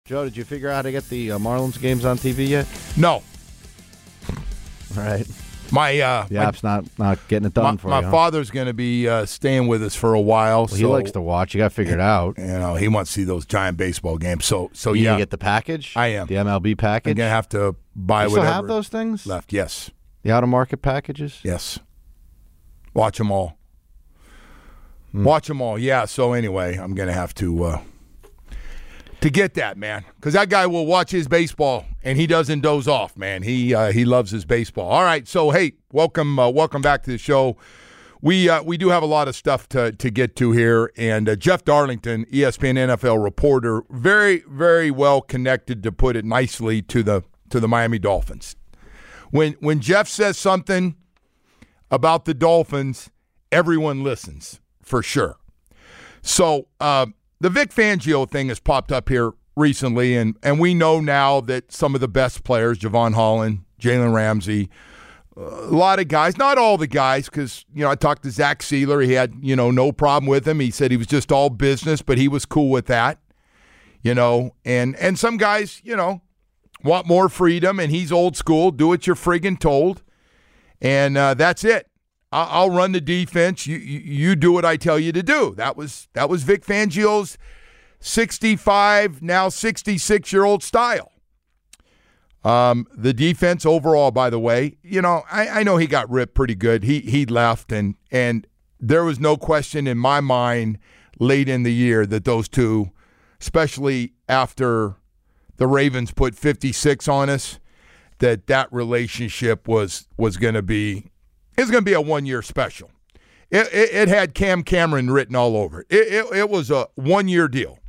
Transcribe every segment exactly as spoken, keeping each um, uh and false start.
Joe, did you figure out how to get the uh, Marlins games on T V yet? No. All right. My uh, the app's not, not getting it done my, for my you. My huh? father's going to be uh, staying with us for a while. Well, so he likes to watch. You got to figure it out. You know, he wants to see those giant baseball games. So, so you yeah, get the package. I am the M L B package. I'm going to have to buy you whatever. Still have those things left? Yes. The out of market packages. Yes. Watch them all. Hmm. Watch them all. Yeah. So anyway, I'm going to have to. Uh, To get that, man, because that guy will watch his baseball and he doesn't doze off, man. He uh, he loves his baseball. All right, so hey, welcome uh, welcome back to the show. We uh, we do have a lot of stuff to to get to here, and uh, Jeff Darlington, E S P N N F L reporter, very very well connected, to put it nicely, to the to the Miami Dolphins. When when Jeff says something about the Dolphins, everyone listens for sure. So. Uh, The Vic Fangio thing has popped up here recently, and, and we know now that some of the best players, Javon Holland, Jalen Ramsey, a lot of guys, not all the guys, because, you know, I talked to Zach Sealer. He had, you know, no problem with him. He said he was just all business, but he was cool with that, you know. And, and some guys, you know, want more freedom, and he's old school. Do what you're friggin' told, and uh, that's it. I'll run the defense. You, you you do what I tell you to do. That was that was Vic Fangio's sixty-five, now sixty-six-year-old style. Um, the defense overall, by the way, you know, I, I know he got ripped pretty good. He he left, and and there was no question in my mind late in the year that those two, especially after the Ravens put fifty-six on us, that that relationship was was going to be. It's going to be a one-year special. It, it, it had Cam Cameron written all over it. It, it, it was a one-year deal.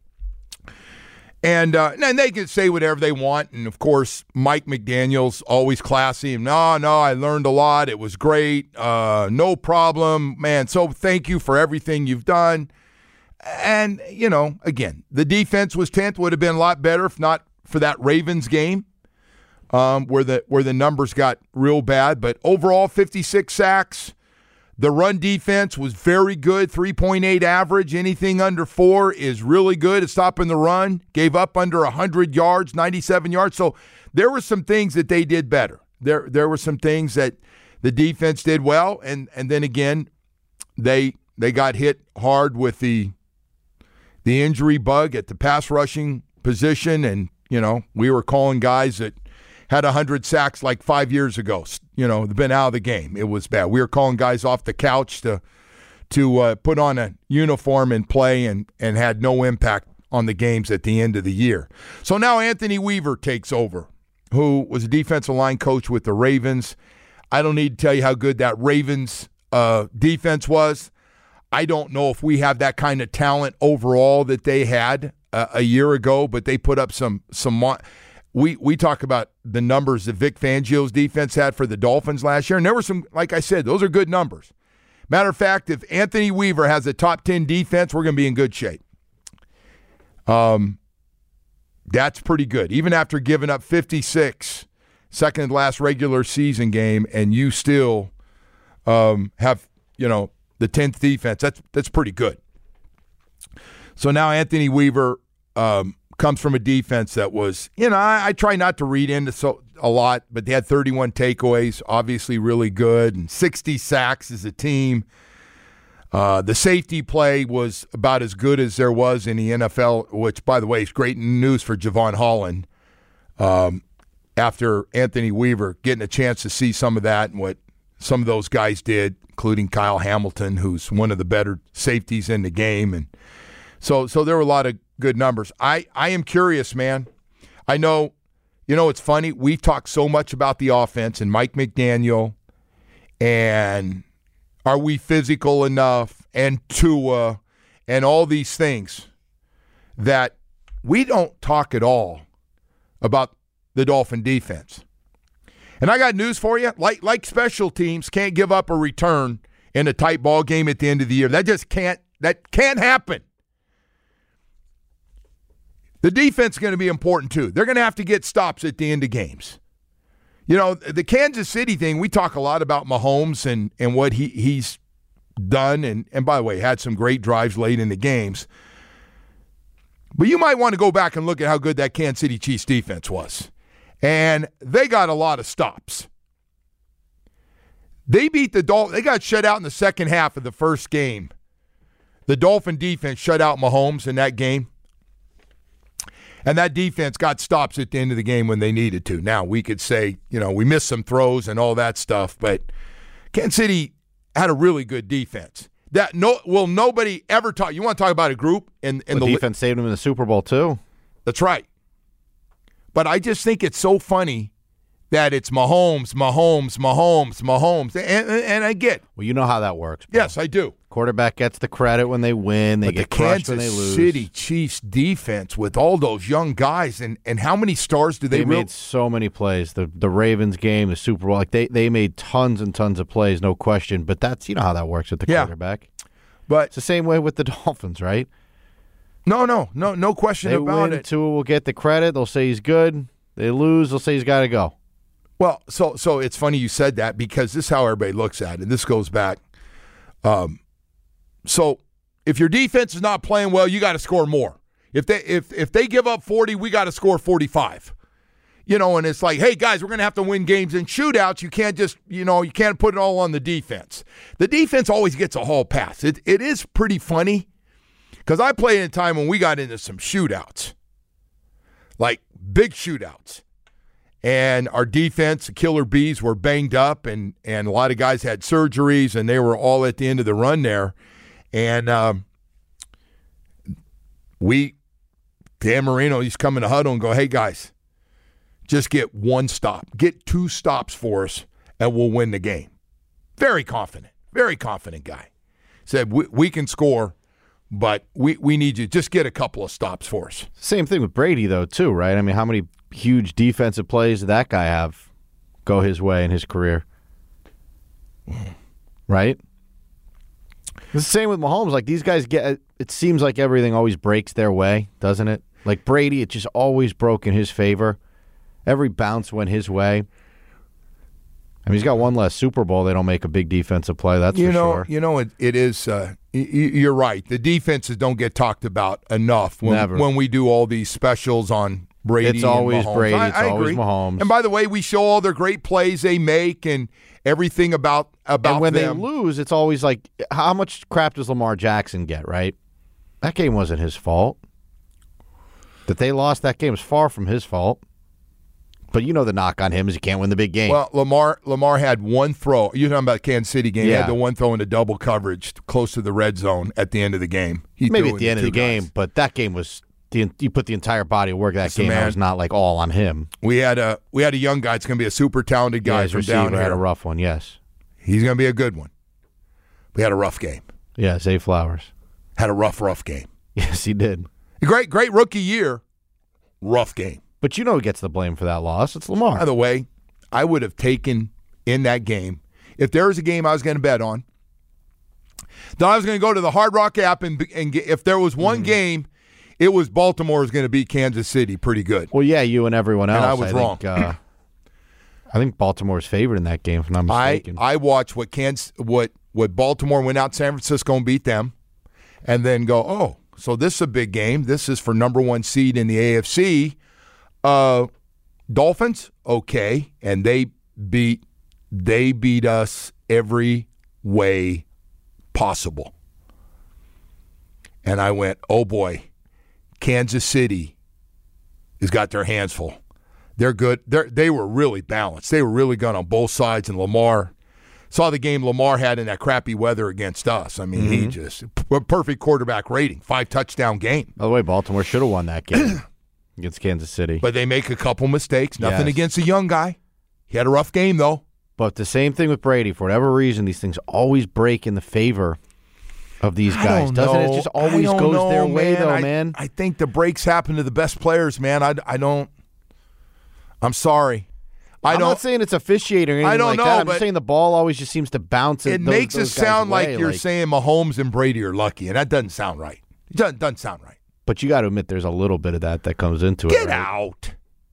And, uh, and they can say whatever they want. And, of course, Mike McDaniel's always classy. No, no, I learned a lot. It was great. Uh, no problem. Man, so thank you for everything you've done. And, you know, again, the defense was tenth. Would have been a lot better if not for that Ravens game. Um, where the where the numbers got real bad. But overall, fifty-six sacks. The run defense was very good, three point eight average. Anything under four is really good at stopping the run. Gave up under one hundred yards, ninety-seven yards. So there were some things that they did better. There there were some things that the defense did well. And and then again, they they got hit hard with the the injury bug at the pass rushing position. And, you know, we were calling guys that had one hundred sacks like five years ago, you know, been out of the game. It was bad. We were calling guys off the couch to to uh, put on a uniform and play, and, and had no impact on the games at the end of the year. So now Anthony Weaver takes over, who was a defensive line coach with the Ravens. I don't need to tell you how good that Ravens uh, defense was. I don't know if we have that kind of talent overall that they had uh, a year ago, but they put up some some – We we talk about the numbers that Vic Fangio's defense had for the Dolphins last year, and there were some, like I said, those are good numbers. Matter of fact, if Anthony Weaver has a top ten defense, we're going to be in good shape. Um, that's pretty good. Even after giving up fifty-six, second to last regular season game, and you still um, have, you know, the tenth defense, that's that's pretty good. So now Anthony Weaver um, comes from a defense that was, you know, I, I try not to read into so a lot, but they had thirty-one takeaways, obviously really good, and sixty sacks as a team. Uh, the safety play was about as good as there was in the N F L, which, by the way, is great news for Javon Holland. Um, after Anthony Weaver getting a chance to see some of that and what some of those guys did, including Kyle Hamilton, who's one of the better safeties in the game. And so so there were a lot of good numbers. I, I am curious, man. I know, you know, it's funny. We've talked so much about the offense and Mike McDaniel and are we physical enough and Tua and all these things that we don't talk at all about the Dolphin defense. And I got news for you. Like like special teams can't give up a return in a tight ball game at the end of the year. That just can't that can't happen. The defense is going to be important too. They're going to have to get stops at the end of games. You know, the Kansas City thing, we talk a lot about Mahomes and, and what he, he's done. And, and by the way, had some great drives late in the games. But you might want to go back and look at how good that Kansas City Chiefs defense was. And they got a lot of stops. They beat the Dolphins. They got shut out in the second half of the first game. The Dolphin defense shut out Mahomes in that game. And that defense got stops at the end of the game when they needed to. Now, we could say, you know, we missed some throws and all that stuff, but Kansas City had a really good defense. That no, will nobody ever talk. You want to talk about a group in, in the the defense saved them in the Super Bowl too. That's right. But I just think it's so funny that it's Mahomes, Mahomes, Mahomes, Mahomes, and, and I get. Well, you know how that works, bro. Yes, I do. Quarterback gets the credit when they win. They but get the crushed Kansas when they lose. City Chiefs defense with all those young guys, and, and how many stars do they, They real- made so many plays. The the Ravens game, the Super Bowl, like they, they made tons and tons of plays, no question. But that's you know how that works with the Yeah. quarterback. But It's the same way with the Dolphins, right? no, no, no, no question They about win, it. Tua will get the credit. They'll say he's good. They lose, they'll say he's got to go. Well, so so it's funny you said that because this is how everybody looks at it. This goes back. Um, so if your defense is not playing well, you got to score more. If they if if they give up forty, we got to score forty-five. You know, and it's like, hey guys, we're going to have to win games in shootouts. You can't just, you know, you can't put it all on the defense. The defense always gets a hall pass. It it is pretty funny because I played in a time when we got into some shootouts, like big shootouts. And our defense, the Killer Bees, were banged up, and, and a lot of guys had surgeries, and they were all at the end of the run there. And um, we, Dan Marino, he's coming to huddle and go, hey, guys, just get one stop. Get two stops for us, and we'll win the game. Very confident, very confident guy. Said, we, we can score, but we, we need you. Just get a couple of stops for us. Same thing with Brady, though, too, right? I mean, how many huge defensive plays did that guy have go his way in his career? Right? It's the same with Mahomes. Like, these guys get, it seems like everything always breaks their way, doesn't it? Like Brady, it just always broke in his favor. Every bounce went his way. I mean, he's got one less Super Bowl. They don't make a big defensive play, that's you for know, sure. You know, it, it is, uh, y- y- you're right. The defenses don't get talked about enough when, Never. when we do all these specials on Brady. It's always and Mahomes. Brady. I, It's I always agree. Mahomes. And by the way, we show all their great plays they make and everything about, about And when them. they lose, it's always like, how much crap does Lamar Jackson get, right? That game wasn't his fault. That they lost that game was far from his fault. But you know the knock on him is he can't win the big game. Well, Lamar Lamar had one throw. You're talking about the Kansas City game. He Yeah. had the one throw into double coverage close to the red zone at the end of the game. He Maybe threw at the it end of to the two game, guys. but that game was the you put the entire body of work of that Listen, game. That man. was not like all on him. We had a we had a young guy. It's going to be a super talented guy Yeah, his from receiver down had here. a rough one. Yes, He's going to be a good one. We had a rough game. yeah, Zay Flowers. Had a rough, rough game. Yes, he did. A great, great rookie year. Rough game. But you know who gets the blame for that loss? It's Lamar. By the way, I would have taken in that game, if there was a game I was going to bet on, then I was going to go to the Hard Rock app and, and get, if there was one Mm-hmm. game, it was Baltimore was going to beat Kansas City pretty good. Well, yeah, you and everyone else. And I was wrong. Think, uh, I think Baltimore's favored in that game, if I'm not I, mistaken. I watched what Kansas, what what Baltimore went out to San Francisco and beat them, and then go, oh, so this is a big game. This is for number one seed in the A F C. Uh, Dolphins, okay, and they beat they beat us every way possible. And I went, oh boy, Kansas City has got their hands full. They're good. They they were really balanced. They were really good on both sides. And Lamar saw the game Lamar had in that crappy weather against us. I mean, Mm-hmm. he just p- perfect quarterback rating, five touchdown game. By the way, Baltimore should have won that game against Kansas City. But they make a couple mistakes. Nothing Yes. against a young guy. He had a rough game though. But the same thing with Brady. For whatever reason, these things always break in the favor of these I guys, don't doesn't it? know. It just I always don't goes know, their way, man. though, I, man. I think the breaks happen to the best players, man. I, I don't. I'm sorry. I I'm don't. not saying it's officiating or anything I don't like know, that. I'm but just saying the ball always just seems to bounce. it It makes those it guys' sound like way, you're saying Mahomes and Brady are lucky, and that doesn't sound right. It doesn't, doesn't sound right. But you got to admit, there's a little bit of that that comes into it. Get right? out.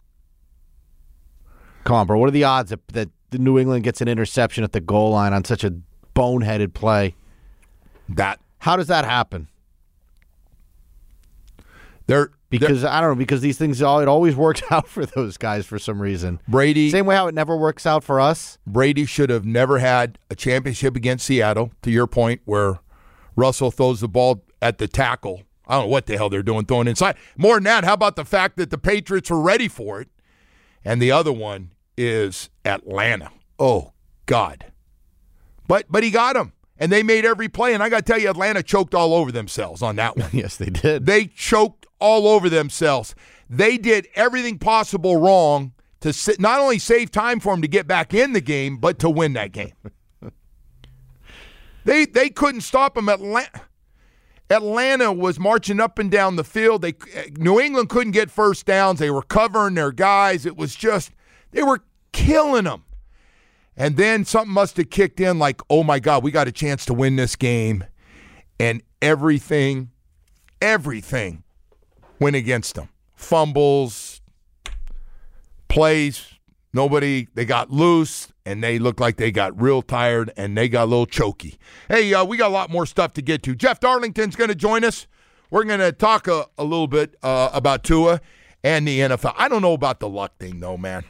Come on, bro. What are the odds that, that the New England gets an interception at the goal line on such a boneheaded play? That How does that happen? They're Because, I don't know, because these things, all it always works out for those guys for some reason. Brady. Same way how it never works out for us. Brady should have never had a championship against Seattle, to your point, where Russell throws the ball at the tackle. I don't know what the hell they're doing throwing inside. More than that, how about the fact that the Patriots were ready for it? And the other one is Atlanta. Oh, God. But but he got them, and they made every play. And I got to tell you, Atlanta choked all over themselves on that one. Yes, they did. They choked all over themselves. They did everything possible wrong to sit, not only save time for them to get back in the game, but to win that game. they they couldn't stop them. Atlanta, Atlanta was marching up and down the field. They New England couldn't get first downs. They were covering their guys. It was just, they were killing them. And then something must have kicked in like, oh, my God, we got a chance to win this game. And everything, everything went against them. Fumbles, plays, nobody, they got loose, and they looked like they got real tired, and they got a little choky. Hey, uh, we got a lot more stuff to get to. Jeff Darlington's going to join us. We're going to talk a, a little bit uh, about Tua and the N F L. I don't know about the luck thing, though, man.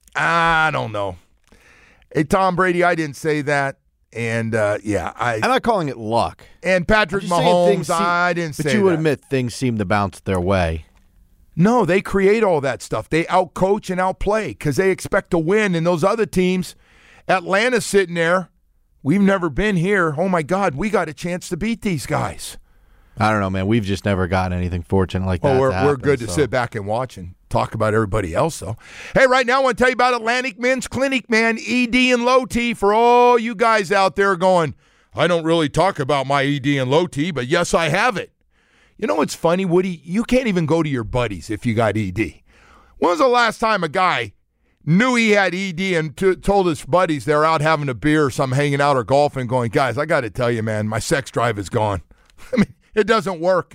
I don't know. Hey, Tom Brady, I didn't say that. And, uh, yeah. I, I'm not calling it luck. And Patrick Mahomes, seem, I didn't say that. But you would admit things seem to bounce their way. No, they create all that stuff. They outcoach and outplay because they expect to win. And those other teams, Atlanta's sitting there. We've never been here. Oh, my God, we got a chance to beat these guys. I don't know, man. We've just never gotten anything fortunate like that. Oh, we're, to happen, we're good so. to sit back and watch and talk about everybody else, though. Hey, right now I want to tell you about Atlantic Men's Clinic, man. E D and low T for all you guys out there going, I don't really talk about my E D and low T, but yes, I have it. You know what's funny, Woody? You can't even go to your buddies if you got E D. When was the last time a guy knew he had E D and t- told his buddies they're out having a beer or something, hanging out or golfing, going, guys, I got to tell you, man, my sex drive is gone. I mean, it doesn't work.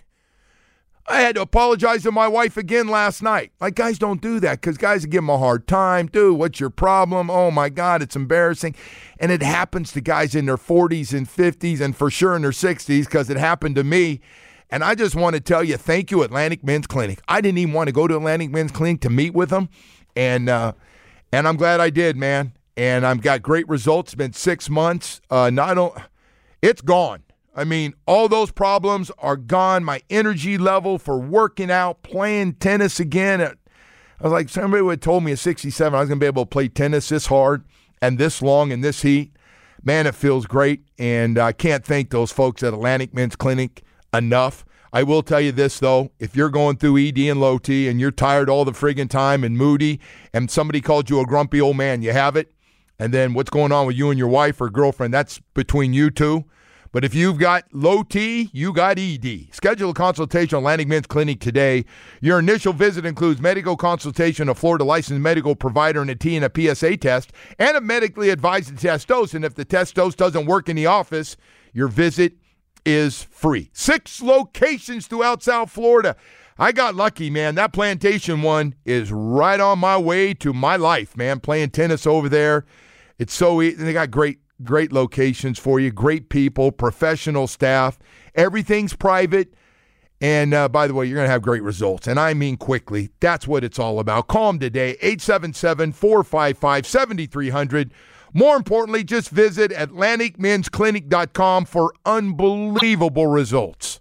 I had to apologize to my wife again last night. Like, guys don't do that because guys give them a hard time. Dude, what's your problem? Oh, my God, it's embarrassing. And it happens to guys in their forties and fifties and for sure in their sixties because it happened to me. And I just want to tell you, thank you, Atlantic Men's Clinic. I didn't even want to go to Atlantic Men's Clinic to meet with them. And uh, and I'm glad I did, man. And I've got great results. It's been six months. Uh, not o- It's gone. I mean, all those problems are gone. My energy level for working out, playing tennis again. I was like, somebody would have told me at sixty-seven I was going to be able to play tennis this hard and this long in this heat. Man, it feels great. And I can't thank those folks at Atlantic Men's Clinic enough. I will tell you this, though. If you're going through E D and low T and you're tired all the friggin' time and moody and somebody called you a grumpy old man, you have it. And then what's going on with you and your wife or girlfriend, that's between you two. But if you've got low T, you got E D. Schedule a consultation at Atlantic Men's Clinic today. Your initial visit includes medical consultation, a Florida licensed medical provider, and a T and a P S A test, and a medically advised test dose. And if the test dose doesn't work in the office, your visit is free. Six locations throughout South Florida. I got lucky, man. That Plantation one is right on my way to my life, man. Playing tennis over there. It's so easy. They got great Great locations for you, great people, professional staff. Everything's private. And uh, by the way, you're going to have great results. And I mean quickly. That's what it's all about. Call them today, eight seven seven, four five five, seven three zero zero. More importantly, just visit Atlantic Men's Clinic dot com for unbelievable results.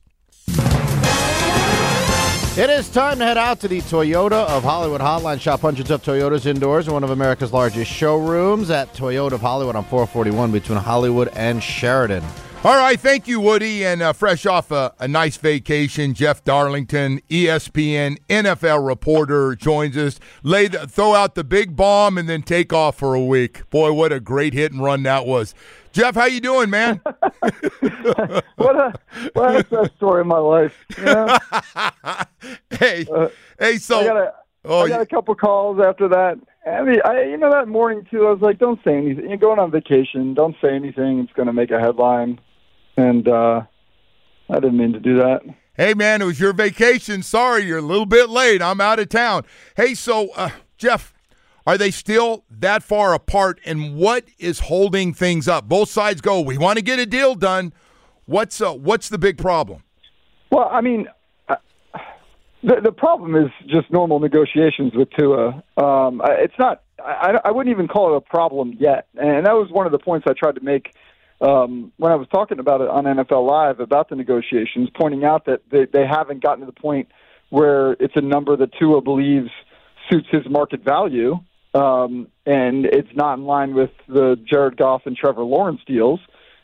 It is time to head out to the Toyota of Hollywood Hotline. Shop hundreds of Toyotas indoors in one of America's largest showrooms at Toyota of Hollywood on four forty-one between Hollywood and Sheridan. All right, thank you, Woody. And uh, fresh off a, a nice vacation, Jeff Darlington, E S P N N F L reporter, joins us. Lay the, throw out the big bomb and then take off for a week. Boy, what a great hit and run that was. Jeff, how you doing, man? what a what a best story of my life. You know? hey, uh, hey, so I got, a, oh, I got a couple calls after that. I mean, I, you know, that morning too, I was like, "Don't say anything. You're going on vacation. Don't say anything. It's going to make a headline." And uh, I didn't mean to do that. Hey, man, it was your vacation. Sorry, you're a little bit late. I'm out of town. Hey, so uh, Jeff. Are they still that far apart, and what is holding things up? Both sides go, we want to get a deal done. What's uh, what's the big problem? Well, I mean, uh, The, the problem is just normal negotiations with Tua. Um, I- it's not. I, I wouldn't even call it a problem yet, and that was one of the points I tried to make um, when I was talking about it on N F L Live about the negotiations, pointing out that they, they haven't gotten to the point where it's a number that Tua believes suits his market value, um, and it's not in line with the Jared Goff and Trevor Lawrence deals.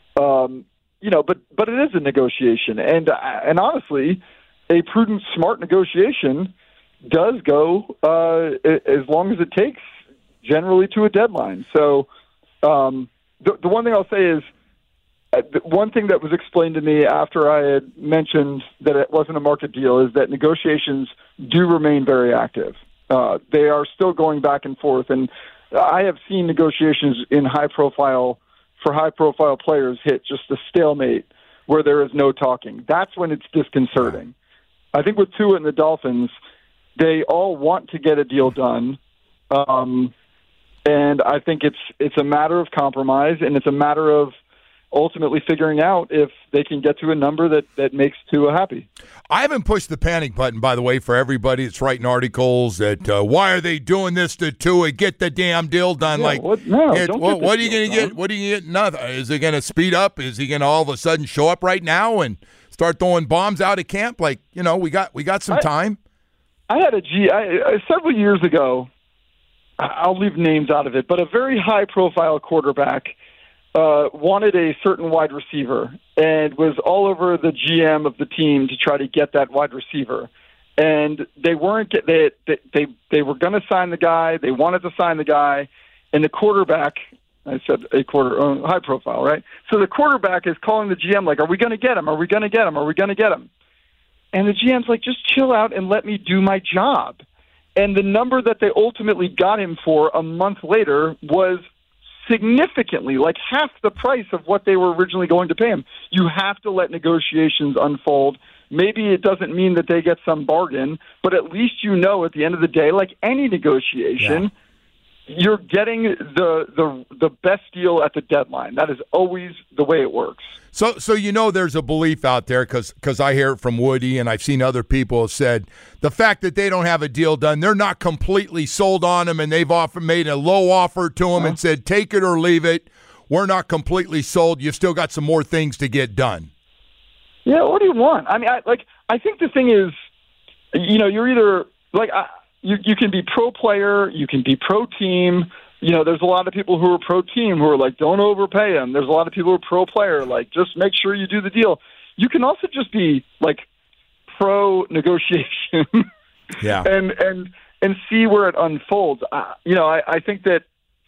Um, you know, but but it is a negotiation, and and honestly, a prudent, smart negotiation does go uh, as long as it takes, generally to a deadline. So um, the, the one thing I'll say is, uh, one thing that was explained to me after I had mentioned that it wasn't a market deal is that negotiations do remain very active. Uh, they are still going back and forth, and I have seen negotiations in high-profile for high-profile players hit just a stalemate where there is no talking. That's when it's disconcerting. I think with Tua and the Dolphins, they all want to get a deal done. Um, And I think it's it's a matter of compromise, and it's a matter of ultimately figuring out if they can get to a number that, that makes Tua happy. I haven't pushed the panic button, by the way, for everybody that's writing articles that uh, why are they doing this to Tua? Get the damn deal done. Yeah, like, what, no, it, don't what, get the what are you deal going to get? done. What are you get? Nothing. Is it going to speed up? Is he going to all of a sudden show up right now and start throwing bombs out at camp? Like, you know, we got we got some I, time. I had a G I, I, several years ago. I'll leave names out of it, but a very high-profile quarterback uh, wanted a certain wide receiver and was all over the G M of the team to try to get that wide receiver. And they weren't get, they they they, they were going to sign the guy. They wanted to sign the guy, and the quarterback. I said a quarter uh, high-profile, right? So the quarterback is calling the G M like, "Are we going to get him? Are we going to get him? Are we going to get him?" And the G M's like, "Just chill out and let me do my job." And the number that they ultimately got him for a month later was significantly, like half the price of what they were originally going to pay him. You have to let negotiations unfold. Maybe it doesn't mean that they get some bargain, but at least you know at the end of the day, like any negotiation, yeah. you're getting the, the the best deal at the deadline. That is always the way it works. So, so you know, there's a belief out there because I hear it from Woody, and I've seen other people have said the fact that they don't have a deal done, they're not completely sold on him, and they've offered made a low offer to him uh-huh. and said, "Take it or leave it. We're not completely sold. You've still got some more things to get done." Yeah, what do you want? I mean, I, like I think the thing is, you know, you're either like I, you you can be pro player, you can be pro team. You know, there's a lot of people who are pro-team who are like, don't overpay him. There's a lot of people who are pro-player, like, just make sure you do the deal. You can also just be, like, pro-negotiation yeah. and and and see where it unfolds. Uh, you know, I, I think that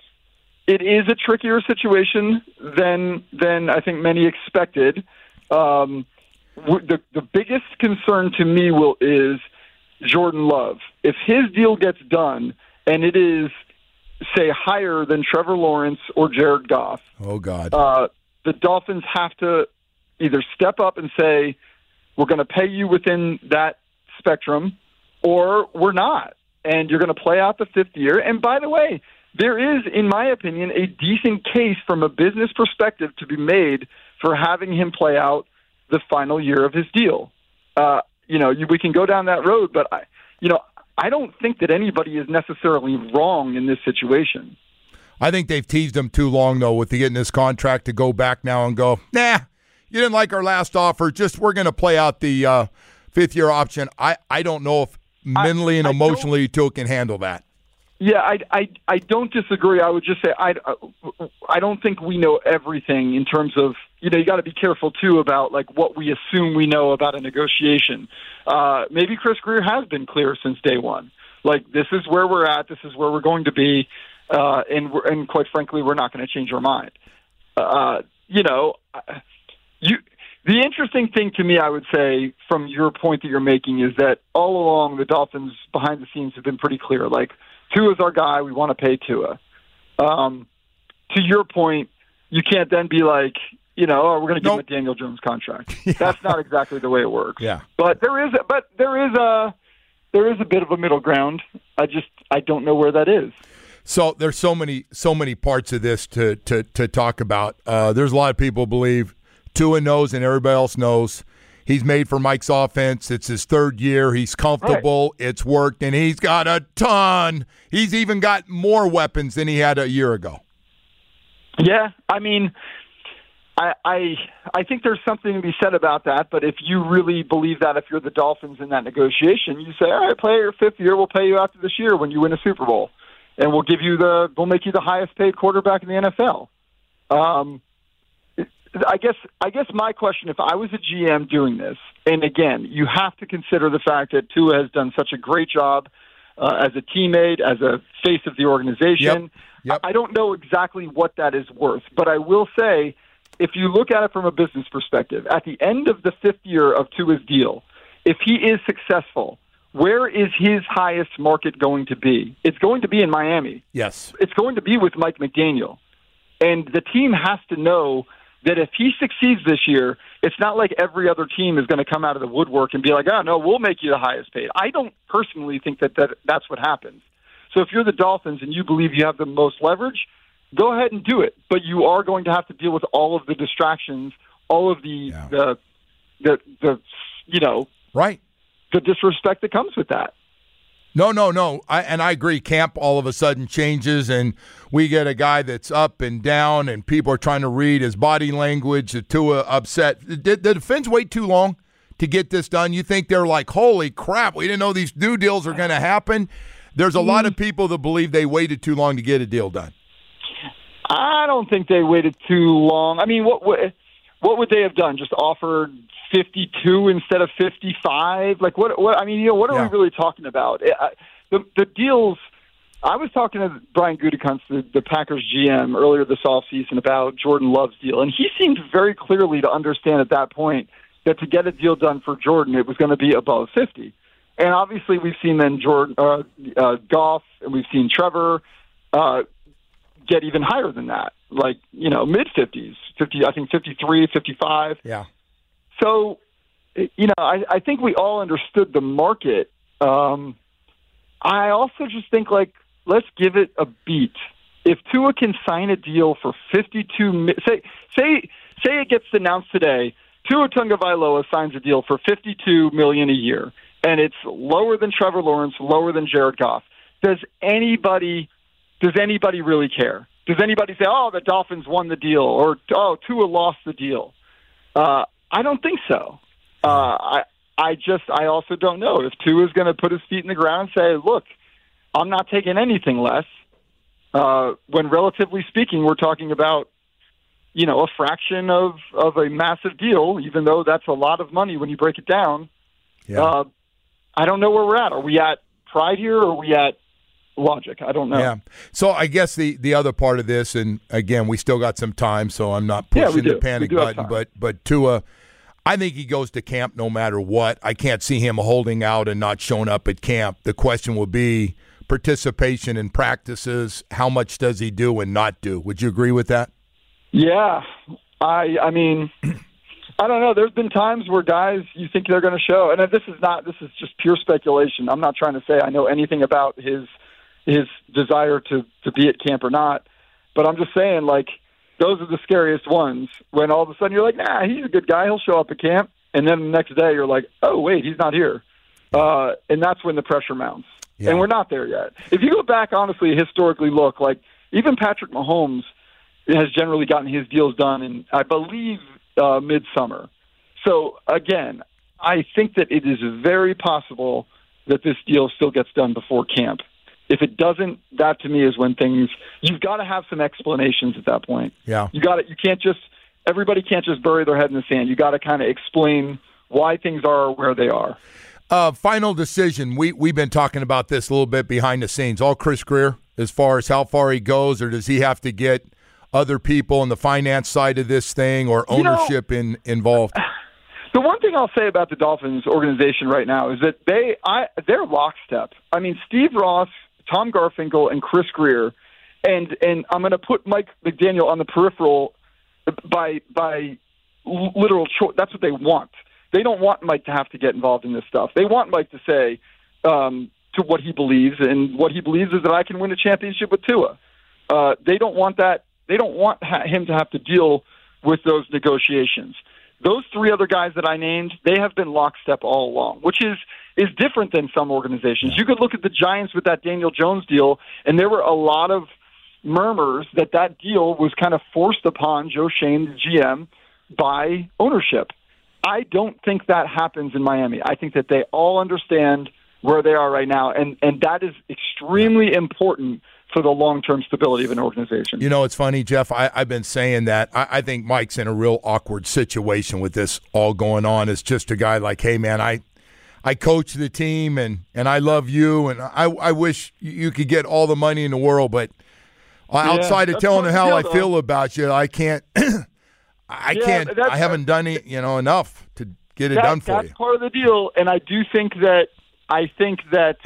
it is a trickier situation than than I think many expected. Um, the, the biggest concern to me will is Jordan Love. If his deal gets done and it is – say higher than Trevor Lawrence or Jared Goff. Oh, God. Uh, the Dolphins have to either step up and say, we're going to pay you within that spectrum, or we're not. And you're going to play out the fifth year. And by the way, there is, in my opinion, a decent case from a business perspective to be made for having him play out the final year of his deal. Uh, you know, you, we can go down that road, but I, you know, I don't think that anybody is necessarily wrong in this situation. I think they've teased him too long, though, with getting this contract to go back now and go, nah, you didn't like our last offer. Just we're going to play out the uh, fifth-year option. I, I don't know if mentally I, and emotionally you two can handle that. Yeah, I, I, I don't disagree. I would just say I, I don't think we know everything in terms of, you know, you got to be careful, too, about, like, what we assume we know about a negotiation. Uh, maybe Chris Grier has been clear since day one. Like, this is where we're at. This is where we're going to be. Uh, and, we're, and quite frankly, we're not going to change our mind. Uh, you know, you. The interesting thing to me, I would say, from your point that you're making, is that all along the Dolphins behind the scenes have been pretty clear. Like, Tua's our guy. We want to pay Tua. Um, to your point, you can't then be like, you know, oh, we're going to give nope. him a Daniel Jones contract. Yeah. That's not exactly the way it works. Yeah. But there is, a, but there is a, there is a bit of a middle ground. I just, I don't know where that is. So there's so many, so many parts of this to to to talk about. Uh, there's a lot of people believe Tua knows and everybody else knows He's made for Mike's offense. It's his third year. He's comfortable. Right. It's worked, and he's got a ton. He's even got more weapons than he had a year ago. Yeah, I mean, I, I I think there's something to be said about that, but if you really believe that, if you're the Dolphins in that negotiation, you say, all right, play your fifth year, we'll pay you after this year when you win a Super Bowl, and we'll give you the, we'll make you the highest paid quarterback in the N F L. Um, I guess I guess my question, if I was a G M doing this, and again, you have to consider the fact that Tua has done such a great job uh, as a teammate, as a face of the organization. Yep. Yep. I don't know exactly what that is worth, but I will say, if you look at it from a business perspective, at the end of the fifth year of Tua's deal, if he is successful, where is his highest market going to be? It's going to be in Miami. Yes. It's going to be with Mike McDaniel. And the team has to know that if he succeeds this year, it's not like every other team is going to come out of the woodwork and be like, oh, no, we'll make you the highest paid. I don't personally think that, that that's what happens. So if you're the Dolphins and you believe you have the most leverage, go ahead and do it. But you are going to have to deal with all of the distractions, all of the, yeah. the, the, the, you know, right, the disrespect that comes with that. No, no, no. I, and I agree. Camp all of a sudden changes, and we get a guy that's up and down, and people are trying to read his body language to uh, upset. Did the defense wait too long to get this done? You think they're like, holy crap, we didn't know these new deals are going to happen? There's a mm. lot of people that believe they waited too long to get a deal done. I don't think they waited too long. I mean, what what would they have done? Just offered fifty-two instead of fifty-five? Like, what? What? I mean, you know, what are yeah. we really talking about? The the deals. I was talking to Brian Gutekunst, the, the Packers G M, earlier this offseason about Jordan Love's deal, and he seemed very clearly to understand at that point that to get a deal done for Jordan, it was going to be above fifty. And obviously, we've seen then Jordan, uh, uh, Goff, and we've seen Trevor uh, get even higher than that, like, you know, mid-fifties, fifty, I think fifty-three, fifty-five. Yeah. So, you know, I, I think we all understood the market. Um, I also just think, like, let's give it a beat. If Tua can sign a deal for fifty-two, say say say it gets announced today, Tua Tagovailoa signs a deal for fifty-two million dollars a year, and it's lower than Trevor Lawrence, lower than Jared Goff. Does anybody does anybody really care? Does anybody say, "Oh, the Dolphins won the deal," or "Oh, Tua lost the deal"? Uh, I don't think so. Uh, I I just I also don't know if Tua is going to put his feet in the ground and say, "Look, I'm not taking anything less." Uh, when relatively speaking, we're talking about, you know, a fraction of, of a massive deal, even though that's a lot of money when you break it down. Yeah. Uh, I don't know where we're at. Are we at pride here, or are we at logic? I don't know. Yeah. So I guess the, the other part of this, and again, we still got some time, so I'm not pushing yeah, the panic button, but but Tua, I think he goes to camp no matter what. I can't see him holding out and not showing up at camp. The question will be participation in practices. How much does he do and not do? Would you agree with that? Yeah. I I mean, I don't know. There's been times where guys, you think they're going to show, and this is not, this is just pure speculation. I'm not trying to say I know anything about his his desire to, to be at camp or not, but I'm just saying, like, those are the scariest ones, when all of a sudden you're like, nah, he's a good guy, he'll show up at camp, and then the next day you're like, oh, wait, he's not here. Uh, and that's when the pressure mounts. Yeah. And we're not there yet. If you go back, honestly, historically look, like, even Patrick Mahomes has generally gotten his deals done in, I believe, uh, midsummer. So, again, I think that it is very possible that this deal still gets done before camp. If it doesn't, that to me is when things, you've got to have some explanations at that point. Yeah. You got to, you can't just, everybody can't just bury their head in the sand. You got to kind of explain why things are where they are. Uh, final decision. We, we've been talking about this a little bit behind the scenes. All Chris Grier, as far as how far he goes, or does he have to get other people on the finance side of this thing, or ownership you know, in involved? The one thing I'll say about the Dolphins organization right now is that they, I, they're lockstep. I mean, Steve Ross, Tom Garfinkel, and Chris Grier, and and I'm going to put Mike McDaniel on the peripheral by by literal choice. That's what they want. They don't want Mike to have to get involved in this stuff. They want Mike to say um, to what he believes, and what he believes is that I can win a championship with Tua. Uh, they don't want that. They don't want ha- him to have to deal with those negotiations. Those three other guys that I named, they have been lockstep all along, which is is different than some organizations. You could look at the Giants with that Daniel Jones deal, and there were a lot of murmurs that that deal was kind of forced upon Joe Schoen, the G M, by ownership. I don't think that happens in Miami. I think that they all understand where they are right now, and, and that is extremely important for the long-term stability of an organization. You know, it's funny, Jeff, I, I've been saying that. I, I think Mike's in a real awkward situation with this all going on. It's just a guy like, hey, man, I I coach the team, and, and I love you, and I, I wish you could get all the money in the world, but yeah, outside of telling him how deal, I feel though. about you, I can't I yeah, can't I haven't done it, you know, enough to get it that, done for that's you. That's part of the deal, and I do think that I think that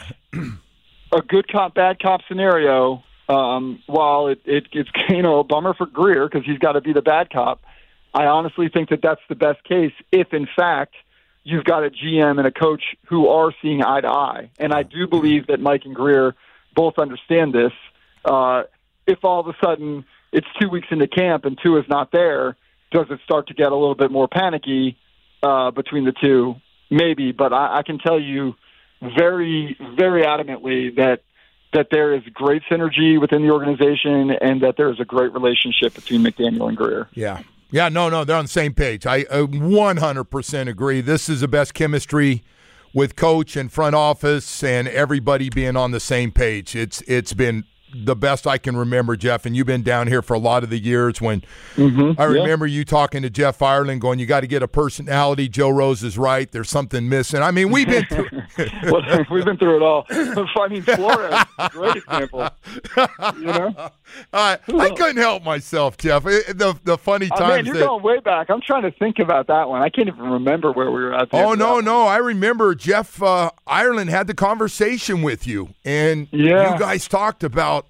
a good cop, bad cop scenario, um, while it, it, it's you know a bummer for Greer because he's got to be the bad cop, I honestly think that that's the best case if, in fact, you've got a G M and a coach who are seeing eye to eye. And I do believe that Mike and Greer both understand this. Uh, if all of a sudden it's two weeks into camp and Tua is not there, does it start to get a little bit more panicky uh, between the two? Maybe, but I, I can tell you very, very adamantly that that there is great synergy within the organization and that there is a great relationship between McDaniel and Greer. Yeah. Yeah, no, no, they're on the same page. I uh, one hundred percent agree. This is the best chemistry with coach and front office and everybody being on the same page. It's It's been the best I can remember, Jeff, and you've been down here for a lot of the years when mm-hmm, I remember yeah. you talking to Jeff Ireland going, you got to get a personality. Joe Rose is right. There's something missing. I mean, we've been through well, we've been through it all. I mean, Flores is a great example. You know? Uh, I couldn't help myself, Jeff. It, the the funny times. Oh, man, you're that, going way back. I'm trying to think about that one. I can't even remember where we were at. Oh, no, no. I remember Jeff uh, Ireland had the conversation with you, and yeah. you guys talked about,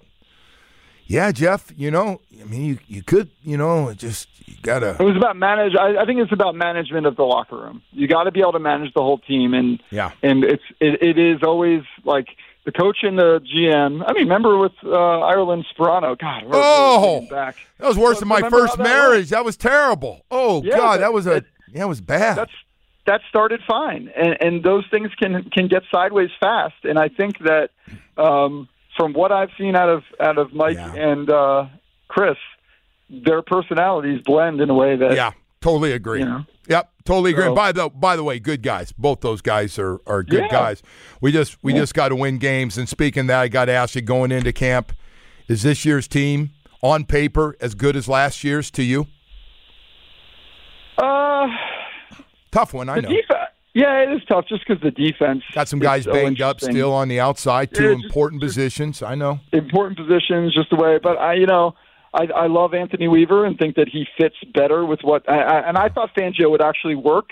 yeah, Jeff, you know, I mean, you, you could, you know, just, you got to. It was about manage. I, I think it's about management of the locker room. You got to be able to manage the whole team. And, yeah. and it's, it, it is always like the coach and the G M. I mean, remember with uh, Ireland Sperano. God, we're, oh, we're back. That was worse so, than my first that marriage. Was? That was terrible. Oh, yeah, God, that, that was a, that, yeah, it was bad. That's, that started fine. And, and those things can, can get sideways fast. And I think that, um, from what I've seen out of out of Mike yeah. and uh, Chris, their personalities blend in a way that yeah, totally agree. You know, yep, totally agree. so, And by the by the way, good guys. Both those guys are, are good yeah. guys. We just we yeah. just got to win games. And speaking of that, I got to ask you, going into camp, is this year's team on paper as good as last year's to you? Uh, tough one, I know. Defense, yeah, it is tough just because the defense got some guys so banged up still on the outside. Two yeah, just, important positions. I know important positions, just the way. But I, you know, I, I love Anthony Weaver and think that he fits better with what. I, I, and I thought Fangio would actually work.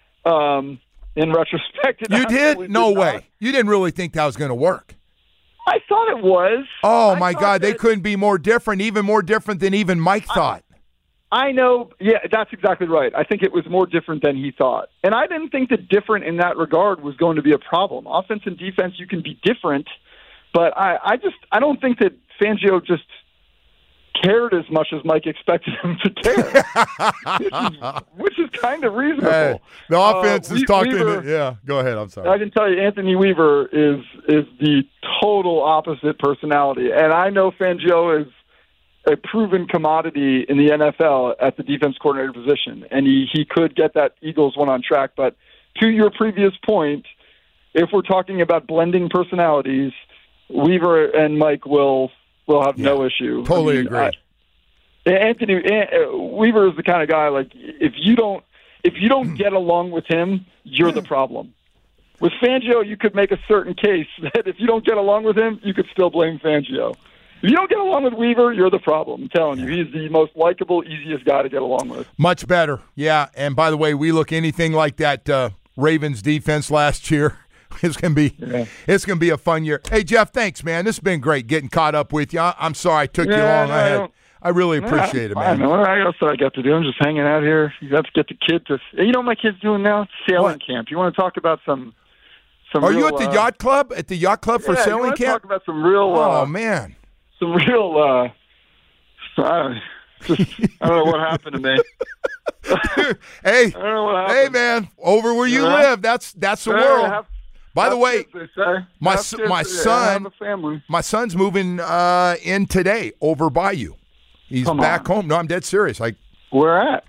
Um, in retrospect, you did? No did way. Not. You didn't really think that was going to work. I thought it was. Oh I my God, that, they couldn't be more different. Even more different than even Mike thought. I know. Yeah, that's exactly right. I think it was more different than he thought. And I didn't think that different in that regard was going to be a problem. Offense and defense, you can be different, but I, I just I don't think that Fangio just cared as much as Mike expected him to care, which, is, which is kind of reasonable. Hey, the offense uh, is talking. Weaver, to, yeah, go ahead. I'm sorry. I can tell you, Anthony Weaver is is the total opposite personality. And I know Fangio is a proven commodity in the N F L at the defense coordinator position, and he, he could get that Eagles one on track. But to your previous point, if we're talking about blending personalities, Weaver and Mike will will have yeah, no issue. Totally I mean, agree. I, Anthony uh, Weaver is the kind of guy, like, if you don't if you don't get along with him, you're the problem. With Fangio, you could make a certain case that if you don't get along with him, you could still blame Fangio. If you don't get along with Weaver, you're the problem. I'm telling you, he's the most likable, easiest guy to get along with. Much better, yeah. And by the way, we look anything like that uh, Ravens defense last year. It's gonna be, yeah. it's gonna be a fun year. Hey Jeff, thanks, man. This has been great getting caught up with you. I'm sorry I took yeah, you long. no, I had, I, I really appreciate yeah, it, man. What else did I got to do? I'm just hanging out here. You have to get the kid to. You know what my kid's doing now? Sailing what? camp. You want to talk about some? some Are real, you at the uh, yacht club? At the yacht club for yeah, sailing you want to camp? Talk about some real. Oh uh, man. Some real, uh, I don't, just, I don't know what happened to me. hey, I don't know what hey, happened. man, over where you Yeah. live, that's that's the Hey, world. have- By the have way, kids, they say. my Have s- kids, my yeah, son- have a family. my son's moving uh, in today over by you. He's Come back on. home. No, I'm dead serious. Like, Where at?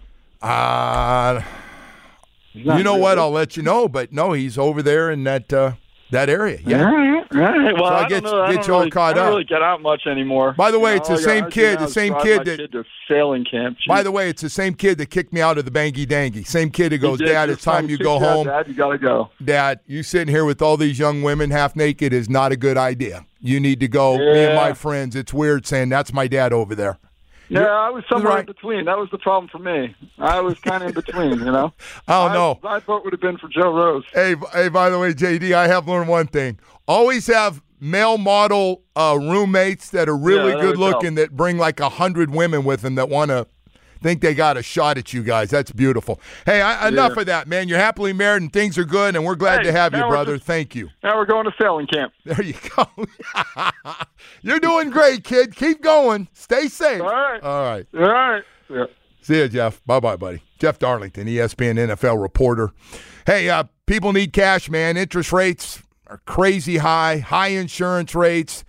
uh, He's not you know really- what? I'll let you know. But no, he's over there in that uh, that area. Yeah. All right, all right. Well, So I I get- don't know. I get don't you all really, caught I don't up. really get out much anymore. By the way, You it's know, the all I same got- kid, I the was same drive kid my that- kid to sailing camp. By the way, it's the same kid that kicked me out of the Bangy Dangy. Same kid who goes, He did Dad, just it's time come you kick go Dad, home. Dad, you gotta go. Dad, you sitting here with all these young women half naked is not a good idea. You need to go. Me and Yeah. my friends, it's weird saying that's my dad over there. Yeah, I was somewhere right. in between. That was the problem for me. I was kind of in between, you know. Oh, my, no. My vote would have been for Joe Rose. Hey, hey, by the way, J D, I have learned one thing. Always have male model uh, roommates that are really Yeah, that good would looking that bring like a hundred women with them that want to think they got a shot at you guys. That's beautiful. Hey, I, enough Yeah. of that, man. You're happily married and things are good, and we're glad Hey, to have you, now we're brother. just- Thank you. Now we're going to sailing camp. There you go. You're doing great, kid. Keep going. Stay safe. All right. All right. All right. Yeah. See you, Jeff. Bye-bye, buddy. Jeff Darlington, E S P N N F L reporter. Hey, uh, people need cash, man. Interest rates are crazy high, high insurance rates,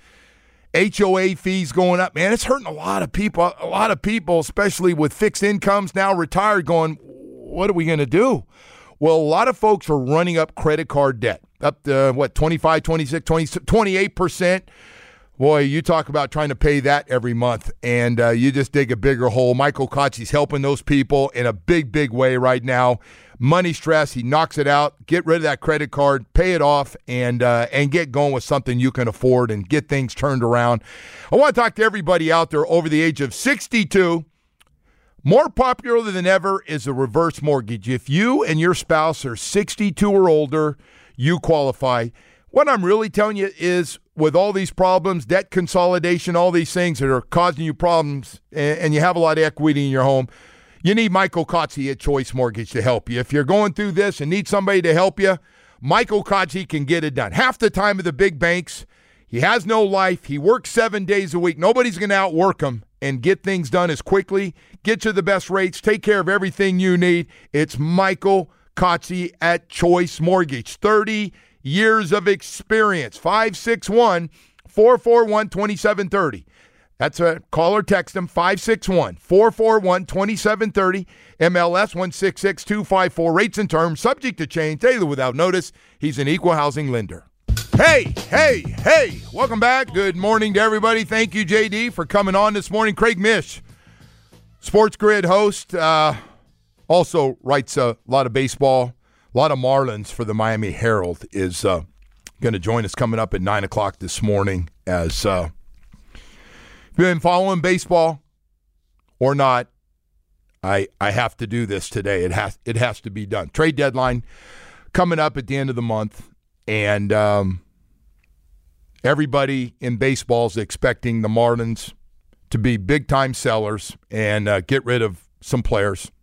H O A fees going up. Man, it's hurting a lot of people, a lot of people, especially with fixed incomes now retired, going, what are we going to do? Well, a lot of folks are running up credit card debt, up to, what, twenty-five, twenty-six, twenty, twenty-eight percent. Boy, you talk about trying to pay that every month, and uh, you just dig a bigger hole. Michael Kotze's helping those people in a big, big way right now. Money stress, he knocks it out. Get rid of that credit card, pay it off, and uh, and get going with something you can afford and get things turned around. I want to talk to everybody out there over the age of sixty-two. More popular than ever is a reverse mortgage. If you and your spouse are sixty-two or older, you qualify. What I'm really telling you is, with all these problems, debt consolidation, all these things that are causing you problems, and, and you have a lot of equity in your home, you need Michael Kotze at Choice Mortgage to help you. If you're going through this and need somebody to help you, Michael Kotze can get it done. Half the time of the big banks, he has no life. He works seven days a week. Nobody's going to outwork him and get things done as quickly, get you the best rates, take care of everything you need. It's Michael Kotze at Choice Mortgage. thirty years of experience. five six one, four four one, two seven three zero. That's a call or text him, five six one, four four one, two seven three zero. M L S one six six two five four. Rates and terms subject to change. Daily without notice. He's an equal housing lender. Hey, hey, hey. Welcome back. Good morning to everybody. Thank you, J D, for coming on this morning. Craig Mish, Sports Grid host, uh, also writes a lot of baseball, a lot of Marlins for the Miami Herald, is uh, going to join us coming up at nine o'clock this morning. As uh, you've been following baseball or not, I I have to do this today. It has it has to be done. Trade deadline coming up at the end of the month, and um, everybody in baseball is expecting the Marlins to be big-time sellers and uh, get rid of some players.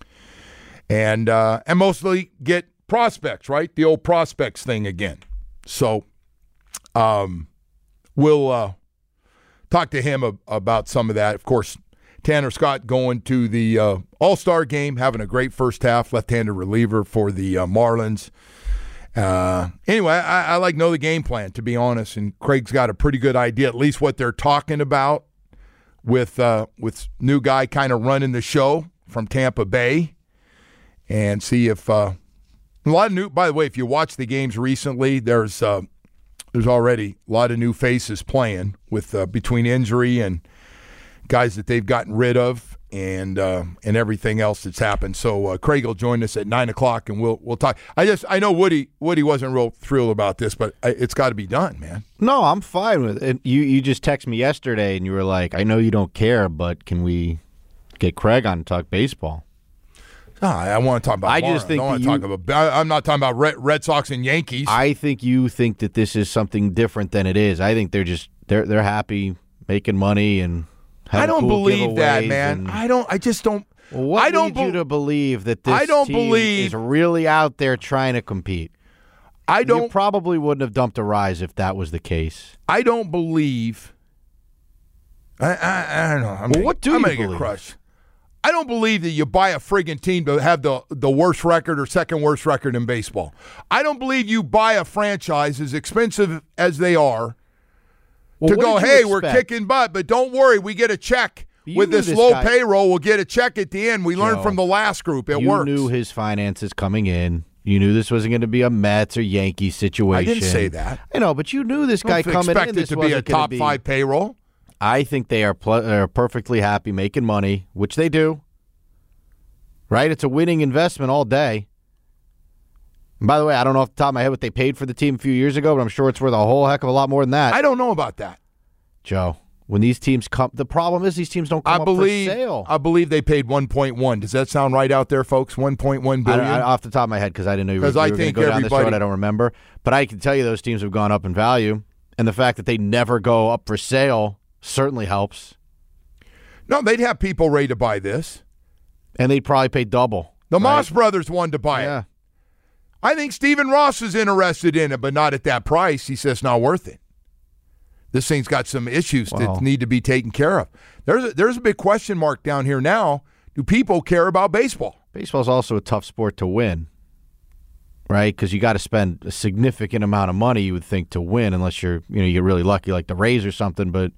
And uh, and mostly get prospects, right? The old prospects thing again. So um, we'll uh, talk to him ab- about some of that. Of course, Tanner Scott going to the uh, All-Star game, having a great first half, left-handed reliever for the uh, Marlins. Uh, anyway, I, I like know the game plan, to be honest, and Craig's got a pretty good idea, at least what they're talking about with uh, with new guy kind of running the show from Tampa Bay. And see if uh, a lot of new. By the way, if you watch the games recently, there's uh, there's already a lot of new faces playing with uh, between injury and guys that they've gotten rid of, and uh, and everything else that's happened. So uh, Craig will join us at nine o'clock, and we'll we'll talk. I just I know Woody Woody wasn't real thrilled about this, but I, it's got to be done, man. No, I'm fine with it. You you just texted me yesterday, and you were like, "I know you don't care, but can we get Craig on to talk baseball?" No, I want to talk about. I Marlins. just think I don't want that to you- talk about. I, I'm not talking about Red, Red Sox and Yankees. I think you think that this is something different than it is. I think they're just they're they're happy making money and having I don't cool believe that, giveaways man. and- I don't. I just don't. What I don't leads you bel- to believe that this I don't team believe- is really out there trying to compete? I You don't. probably wouldn't have dumped a rise if that was the case. I don't believe. I I, I don't know. I'm Well, gonna, what do I'm you gonna get believe? crushed. I don't believe that you buy a friggin' team to have the, the worst record or second worst record in baseball. I don't believe you buy a franchise, as expensive as they are, well, to go, hey, we're expect? kicking butt, but don't worry, we get a check. You With this, this low guy, payroll, we'll get a check at the end. We Joe, learned from the last group. It you works. You knew his finances coming in. You knew this wasn't going to be a Mets or Yankees situation. I didn't say that. I know, but you knew this guy don't coming expect in. it This to be a wasn't gonna top be, five payroll. I think they are, pl- are perfectly happy making money, which they do. Right? It's a winning investment all day. And by the way, I don't know off the top of my head what they paid for the team a few years ago, but I'm sure it's worth a whole heck of a lot more than that. I don't know about that. Joe, when these teams come, the problem is these teams don't come I believe, up for sale. I believe they paid one point one. Does that sound right out there, folks? one point one billion I, I, off the top of my head, because I didn't know you were, you I were going to think go down this everybody- road. I don't remember. But I can tell you those teams have gone up in value, and the fact that they never go up for sale certainly helps. No, they'd have people ready to buy this. And they'd probably pay double. The right? Moss brothers wanted to buy Yeah. it. I think Stephen Ross is interested in it, but not at that price. He says it's not worth it. This thing's got some issues Well, that need to be taken care of. There's a, there's a big question mark down here now. Do people care about baseball? Baseball's also a tough sport to win, right? Because you got to spend a significant amount of money, you would think, to win, unless you're, you know, you're really lucky, like the Rays or something. But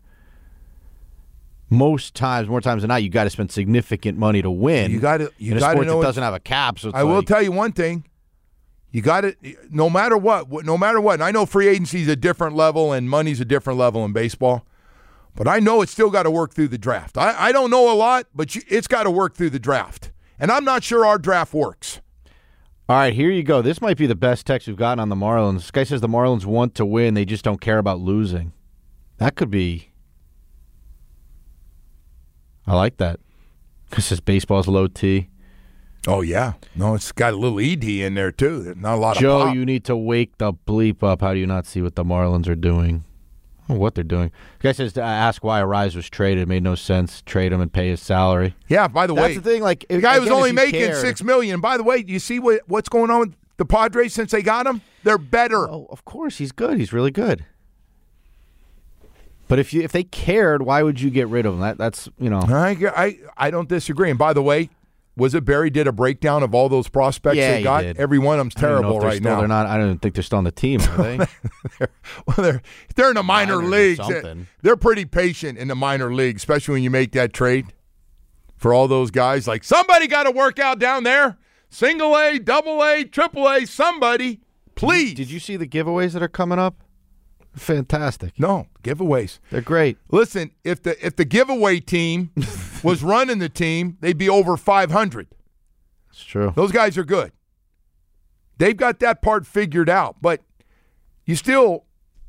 most times, more times than not, you got to spend significant money to win. You got to you in a got to sport know that it's- doesn't have a cap. So it's I will like, tell you one thing. You got it. No matter what, no matter what. And I know free agency is a different level and money's a different level in baseball, but I know it's still got to work through the draft. I, I don't know a lot, but you, it's got to work through the draft. And I'm not sure our draft works. All right, here you go. This might be the best text we've gotten on the Marlins. This guy says the Marlins want to win. They just don't care about losing. That could be. I like that. Because this baseball's low T. Oh, yeah. No, it's got a little E D in there, too. There's not a lot Joe, of pop. you need to wake the bleep up. How do you not see what the Marlins are doing? I don't know what they're doing. The guy says to ask why Arise was traded. It made no sense. Trade him and pay his salary. Yeah, by the That's way, the thing. Like the guy was only making six million dollars. By the way, do you see what, what's going on with the Padres since they got him? They're better. Oh, of course, he's good. He's really good. But if you if they cared, why would you get rid of him? That that's you know. I, I, I don't disagree. And by the way, was it Barry did a breakdown of all those prospects Yeah, they he got? did. Every one of them's I don't know terrible if they're right still, now. They're not. I don't think they're still on the team. Are they? they're, well, they're they're in the minor Minor or leagues. something. They're pretty patient in the minor league, especially when you make that trade for all those guys. Like somebody got to work out down there. Single A, double A, triple A. Somebody, please. Did you see the giveaways that are coming up? Fantastic. No giveaways. They're great. Listen, if the if the giveaway team was running the team, they'd be over five hundred. It's true. Those guys are good. They've got that part figured out, but you still,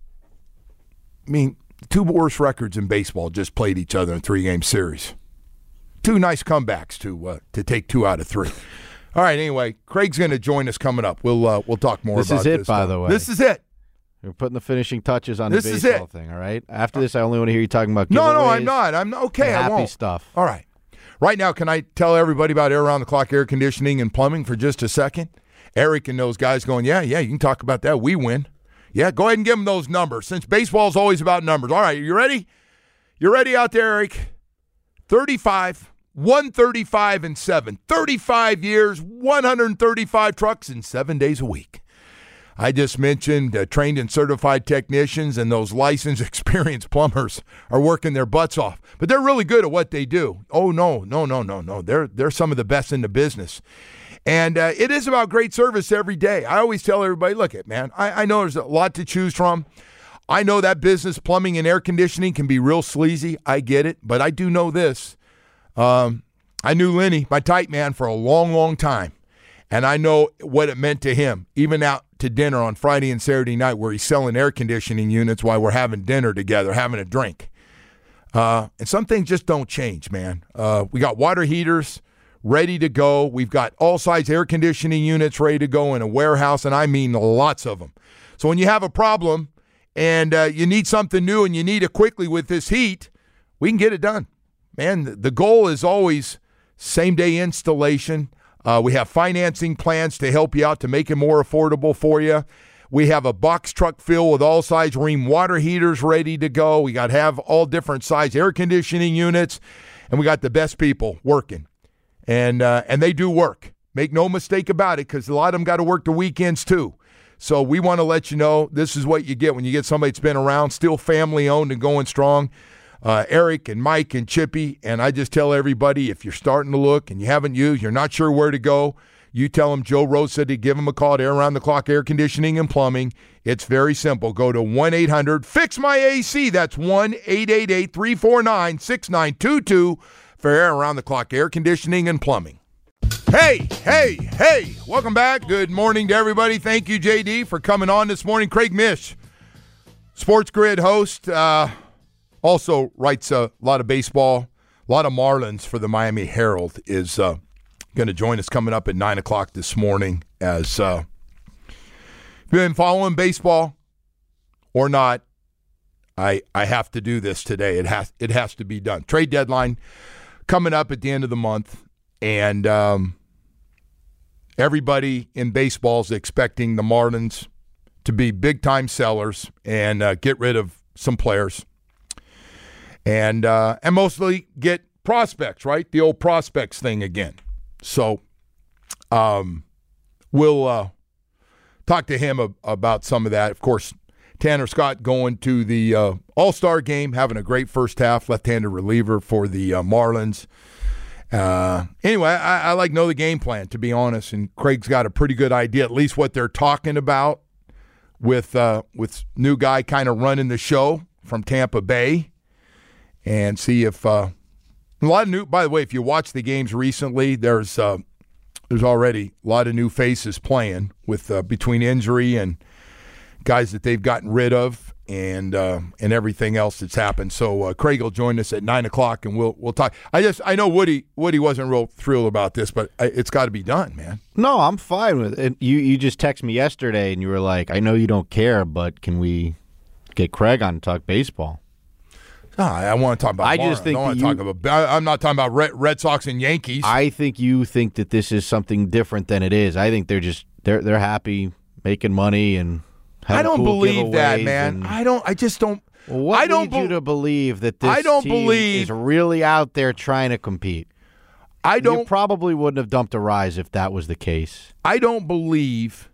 I mean, two worst records in baseball just played each other in three-game series. Two nice comebacks to uh, to take two out of three. All right, anyway, Craig's going to join us coming up. We'll uh, we'll talk more This about is it, this. by stuff. the way. This is it. We're putting the finishing touches on This the is baseball it. thing, all right? After this, I only want to hear you talking about giveaways. No, no, I'm not. I'm not. Okay, and I happy won't. stuff. All right. Right now, can I tell everybody about air around the clock air conditioning and plumbing for just a second? Eric and those guys going, yeah, yeah, you can talk about that. We win. Yeah, go ahead and give them those numbers since baseball's always about numbers. All right, you ready? You ready out there, Eric? thirty-five, one thirty-five, and seven. thirty-five years, one hundred thirty-five trucks, and seven days a week. I just mentioned uh, trained and certified technicians and those licensed, experienced plumbers are working their butts off. But they're really good at what they do. Oh, no, no, no, no, no. They're, they're some of the best in the business. And uh, it is about great service every day. I always tell everybody, look at man, I, I know there's a lot to choose from. I know that business, plumbing and air conditioning, can be real sleazy. I get it. But I do know this. Um, I knew Lenny, my tight man, for a long, long time. And I know what it meant to him, even out to dinner on Friday and Saturday night where he's selling air conditioning units while we're having dinner together, having a drink. Uh, and some things just don't change, man. Uh, we got water heaters ready to go. We've got all-size air conditioning units ready to go in a warehouse, and I mean lots of them. So when you have a problem and uh, you need something new and you need it quickly with this heat, we can get it done. Man, the goal is always same-day installation. Uh, we have financing plans to help you out to make it more affordable for you. We have a box truck filled with all size Rheem water heaters ready to go. We got to have all different size air conditioning units, and we got the best people working. and uh, and they do work. Make no mistake about it, because a lot of them got to work the weekends too. So we want to let you know this is what you get when you get somebody that's been around, still family-owned and going strong. Uh, Eric and Mike and Chippy, and I just tell everybody, if you're starting to look and you haven't used, you're not sure where to go, you tell them Joe Rose said to give them a call at Air Around the Clock Air Conditioning and Plumbing. It's very simple. Go to one eight hundred fix my A C. That's one eight eight eight, three four nine, six nine two two for Air Around the Clock Air Conditioning and Plumbing. Hey, hey, hey, welcome back. Good morning to everybody. Thank you, J D, for coming on this morning. Craig Mish, Sports Grid host, uh, also writes a lot of baseball, a lot of Marlins for the Miami Herald, is uh, going to join us coming up at nine o'clock this morning. As uh, if you've been following baseball or not, I I have to do this today. It has it has to be done. Trade deadline coming up at the end of the month, and um, everybody in baseball is expecting the Marlins to be big-time sellers and uh, get rid of some players. And uh, and mostly get prospects, right? The old prospects thing again. So um, we'll uh, talk to him ab- about some of that. Of course, Tanner Scott going to the uh, All-Star game, having a great first half, left-handed reliever for the uh, Marlins. Uh, anyway, I, I like to know the game plan, to be honest, and Craig's got a pretty good idea, at least what they're talking about with, uh, with new guy kind of running the show from Tampa Bay. And see if uh, a lot of new. By the way, if you watch the games recently, there's uh, there's already a lot of new faces playing with uh, between injury and guys that they've gotten rid of, and uh, and everything else that's happened. So uh, Craig will join us at nine o'clock, and we'll we'll talk. I just I know Woody Woody wasn't real thrilled about this, but it's got to be done, man. No, I'm fine with it. You you just texted me yesterday, and you were like, "I know you don't care, but can we get Craig on to talk baseball?" No, I want to talk about. I Marlins. just think I want to you, talk about. I'm not talking about Red, Red Sox and Yankees. I think you think that this is something different than it is. I think they're just they're they're happy making money and. I don't cool believe that, man. And, I don't. I just don't. Well, what I don't leads you be- to believe that this I don't team believe, is really out there trying to compete? I don't. You probably wouldn't have dumped a rise if that was the case. I don't believe.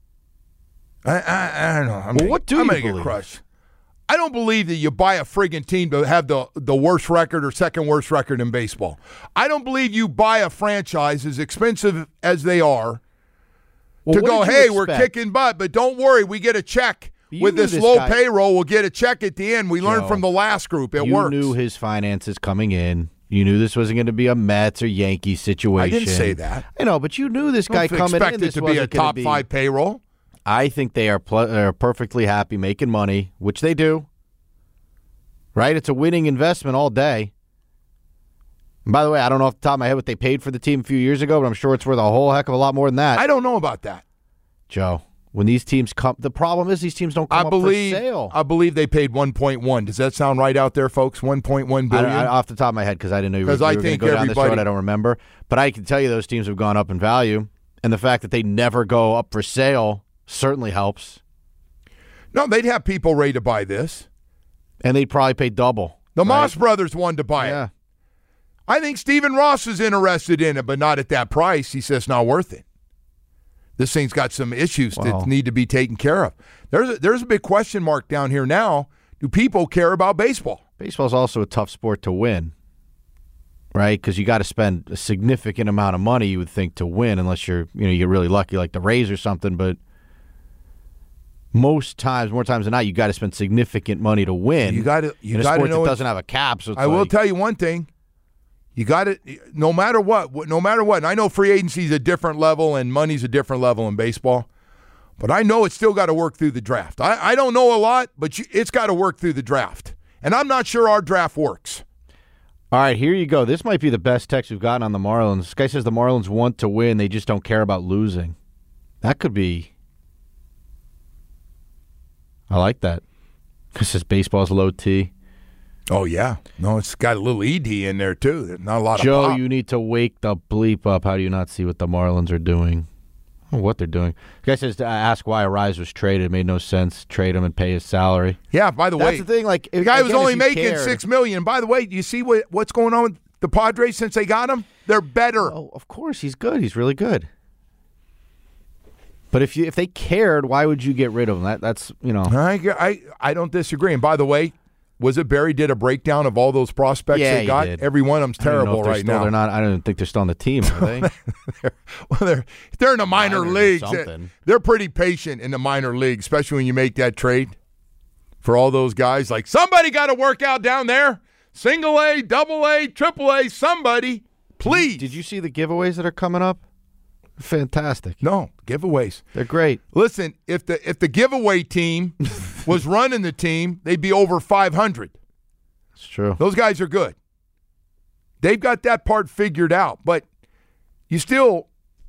I I, I don't know. I'm well, what do I'm you gonna believe? get crushed. I don't believe that you buy a friggin' team to have the, the worst record or second worst record in baseball. I don't believe you buy a franchise, as expensive as they are, well, to what go, did you hey, expect? we're kicking butt, but don't worry, we get a check. You With knew this, this low guy- payroll, we'll get a check at the end. We learned Joe, from the last group. It you works. knew his finances coming in. You knew this wasn't going to be a Mets or Yankees situation. I didn't say that. I know, but you knew this guy Don't coming expect in. it This to be a wasn't gonna top be, five payroll. I think they are, pl- are perfectly happy making money, which they do. Right? It's a winning investment all day. And by the way, I don't know off the top of my head what they paid for the team a few years ago, but I'm sure it's worth a whole heck of a lot more than that. I don't know about that. Joe, when these teams come, the problem is these teams don't come I believe, up for sale. I believe they paid one point one. Does that sound right out there, folks? one point one I, billion I, off the top of my head, because I didn't know you were, 'Cause you I were going to think go down this road. everybody- I don't remember. But I can tell you those teams have gone up in value, and the fact that they never go up for sale certainly helps. No, they'd have people ready to buy this. And they'd probably pay double. The right? Moss brothers wanted to buy Yeah. it. I think Stephen Ross is interested in it, but not at that price. He says it's not worth it. This thing's got some issues Wow. that need to be taken care of. There's a, there's a big question mark down here now. Do people care about baseball? Baseball's also a tough sport to win, right? Because you got to spend a significant amount of money, you would think, to win, unless you're, you know, you're really lucky, like the Rays or something. But most times, more times than not, you got to spend significant money to win. You got to you in a got to sport know that it- doesn't have a cap. So it's I will like, tell you one thing. You got it. No matter what, no matter what. And I know free agency is a different level and money's a different level in baseball, but I know it's still got to work through the draft. I, I don't know a lot, but you, it's got to work through the draft. And I'm not sure our draft works. All right, here you go. This might be the best text we've gotten on the Marlins. This guy says the Marlins want to win. They just don't care about losing. That could be. I like that. It says baseball's low T. Oh, yeah. No, it's got a little E D in there, too. There's not a lot Joe, of pop. you need to wake the bleep up. How do you not see what the Marlins are doing? I don't know what they're doing. The guy says to ask why Arise was traded. It made no sense. Trade him and pay his salary. Yeah, by the That's way, the thing. Like the guy was again, only if you making cared- six million dollars. By the way, do you see what, what's going on with the Padres, since they got him? They're better. Oh, of course, he's good. He's really good. But if you if they cared, why would you get rid of him? That that's you know. I, I, I don't disagree. And by the way, was it Barry did a breakdown of all those prospects Yeah, they he got? did. Every one of them's terrible they're right still, now. They're not. I don't think they're still on the team, are they? they're, well, they're they're in the minor Minors or leagues. something. They're pretty patient in the minor league, especially when you make that trade for all those guys. Like, somebody got to work out down there. Single A, double A, triple A, somebody, please. Did you see the giveaways that are coming up? Fantastic. No, giveaways. They're great. Listen, if the if the giveaway team was running the team, they'd be over five hundred. It's true. Those guys are good. They've got that part figured out, but you still,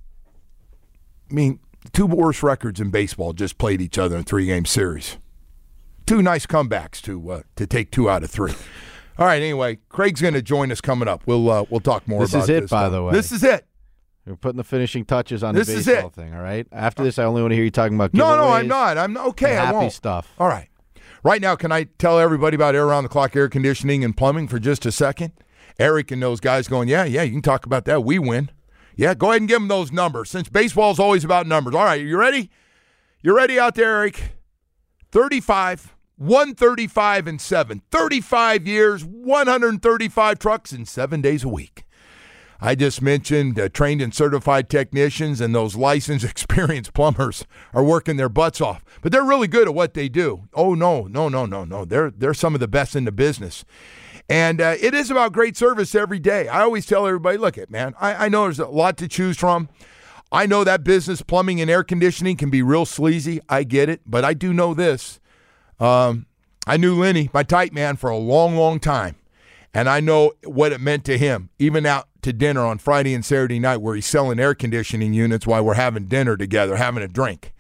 I mean, the two worst records in baseball just played each other in three-game series. Two nice comebacks to uh, to take two out of three. All right, anyway, Craig's going to join us coming up. We'll uh, we'll talk more This about is it, this. by stuff. the way. This is it. We're putting the finishing touches on This the is baseball it. thing, all right? After this, I only want to hear you talking about giveaways. No, no, I'm not. I'm not. Okay, and I happy won't. stuff. All right. Right now, can I tell everybody about air around the clock air conditioning and plumbing for just a second? Eric and those guys going, yeah, yeah, you can talk about that. We win. Yeah, go ahead and give them those numbers, since baseball's always about numbers. All right, you ready? You ready out there, Eric? thirty-five, one thirty-five and seven. thirty-five years, one hundred thirty-five trucks, and seven days a week. I just mentioned uh, trained and certified technicians, and those licensed, experienced plumbers are working their butts off. But they're really good at what they do. Oh, no, no, no, no, no. They're, they're some of the best in the business. And uh, it is about great service every day. I always tell everybody, look it, man, I, I know there's a lot to choose from. I know that business, plumbing and air conditioning, can be real sleazy. I get it. But I do know this. Um, I knew Lenny, my tight man, for a long, long time. And I know what it meant to him, even out to dinner on Friday and Saturday night where he's selling air conditioning units while we're having dinner together, having a drink.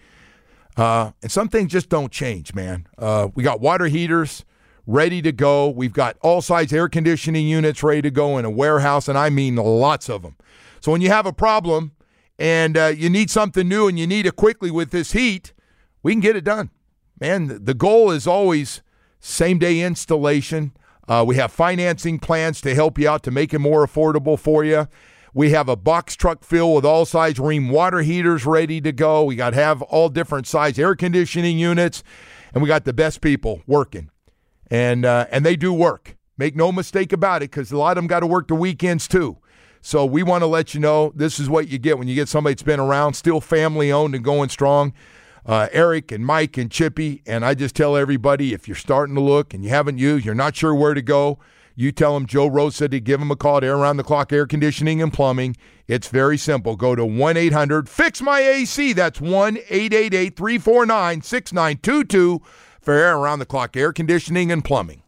Uh, and some things just don't change, man. Uh, we got water heaters ready to go. We've got all-size air conditioning units ready to go in a warehouse, and I mean lots of them. So when you have a problem and uh, you need something new and you need it quickly with this heat, we can get it done. Man, the goal is always same-day installation. Uh, we have financing plans to help you out to make it more affordable for you. We have a box truck filled with all size Rheem water heaters ready to go. We got to have all different size air conditioning units, and we got the best people working. And uh, and they do work. Make no mistake about it, because a lot of them got to work the weekends too. So we want to let you know this is what you get when you get somebody that's been around, still family-owned and going strong. Uh, Eric and Mike and Chippy, and I just tell everybody, if you're starting to look and you haven't used, you're not sure where to go, you tell them Joe Rose said to give them a call at Air Around the Clock Air Conditioning and Plumbing. It's very simple. Go to one eight hundred fix my A C. That's one eight eight eight, three four nine, six nine two two for Air Around the Clock Air Conditioning and Plumbing.